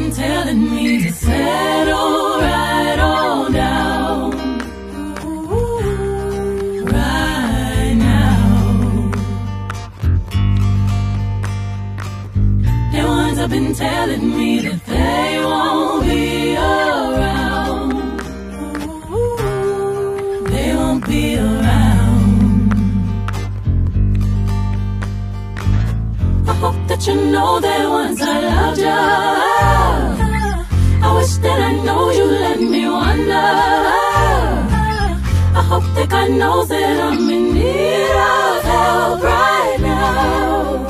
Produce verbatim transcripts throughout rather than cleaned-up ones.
been telling me to settle right on down. Right now. The ones have been telling me that they won't be around. They won't be around. I hope that you know that once I loved you. I wish that I know you let me wonder. I hope that God knows that I'm in need of help right now.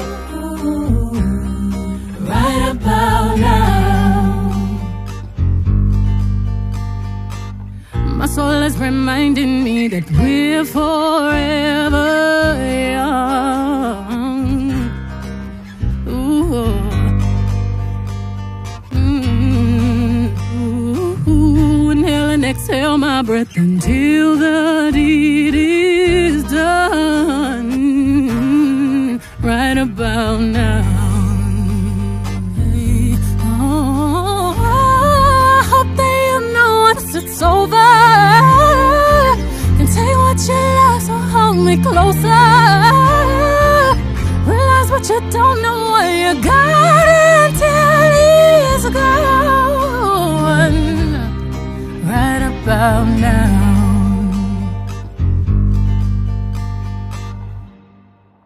Right about now. My soul is reminding me that we're forever young. Exhale my breath until the deed is done. Right about now. Oh, I hope that you know once it's over. Can take what you love, so hold me closer. Realize what you don't know, what you got it.